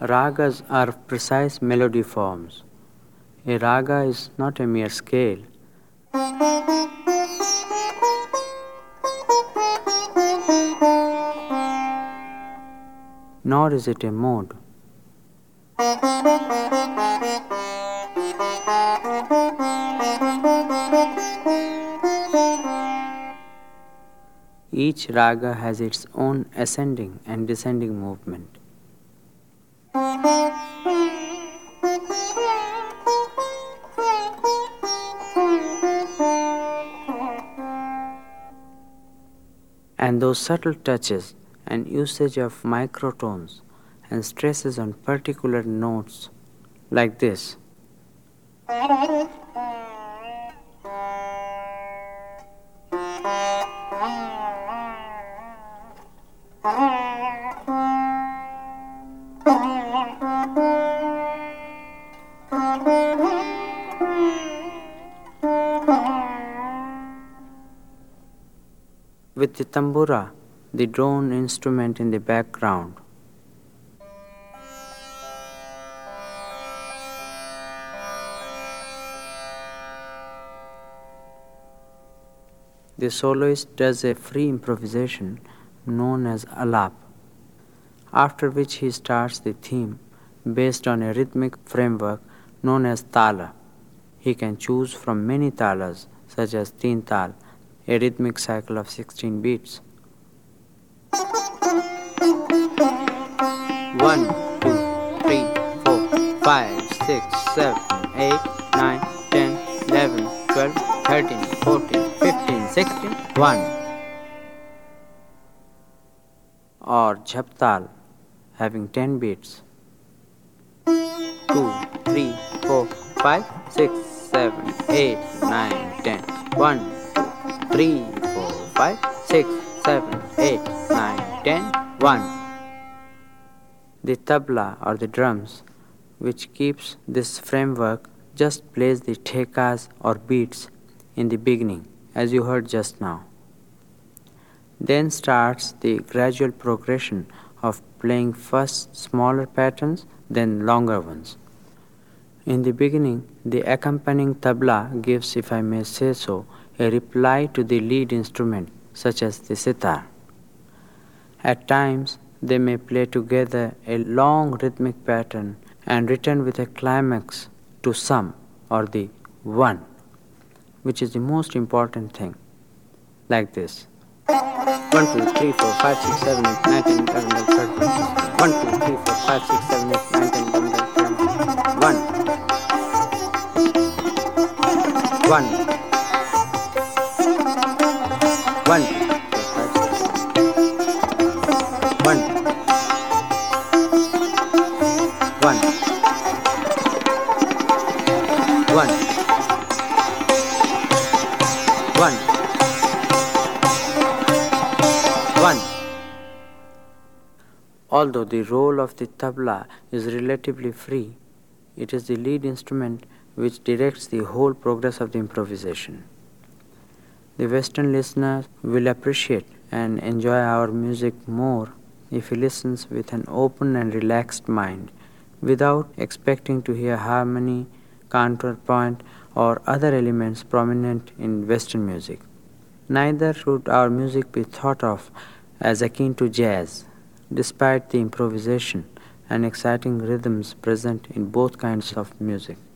Ragas are precise melody forms. A raga is not a mere scale. Nor is it a mode. Each raga has its own ascending and descending movement. And those subtle touches and usage of microtones and stresses on particular notes like this. With the tambura, the drone instrument in the background. The soloist does a free improvisation known as alap, after which he starts the theme based on a rhythmic framework known as tala. He can choose from many talas such as teen tal, a rhythmic cycle of 16 beats. 1, 2, 3, 4, 5, 6, 7, 8, 9, 10, 11, 12, 13, 14, 15, 16, 1. Or jhaptal, having 10 beats. 2, 3, 4, 5, 6, 7, 8, 9, 10. 1, 3, 4, 5, 6, 7, 8, 9, 10, 1. The tabla or the drums, which keeps this framework, just plays the thekas or beats in the beginning, as you heard just now. Then starts the gradual progression of playing first smaller patterns, then longer ones. In the beginning, the accompanying tabla gives, if I may say so, a reply to the lead instrument, such as the sitar. At times, they may play together a long rhythmic pattern and return with a climax to sum or the one, which is the most important thing, like this. 1, 2, 3, 4, 5, 6, 7, 8, 9, 10, 11, 12, 13, 1, 2, 3, 4, 5, 6, 7, 8, 9, 10, 11, 12, 13, 1. 1. 1. 1. 1. 1. 1. 1. Although the role of the tabla is relatively free, it is the lead instrument which directs the whole progress of the improvisation. The Western listener will appreciate and enjoy our music more if he listens with an open and relaxed mind, without expecting to hear harmony, counterpoint, or other elements prominent in Western music. Neither should our music be thought of as akin to jazz, despite the improvisation and exciting rhythms present in both kinds of music.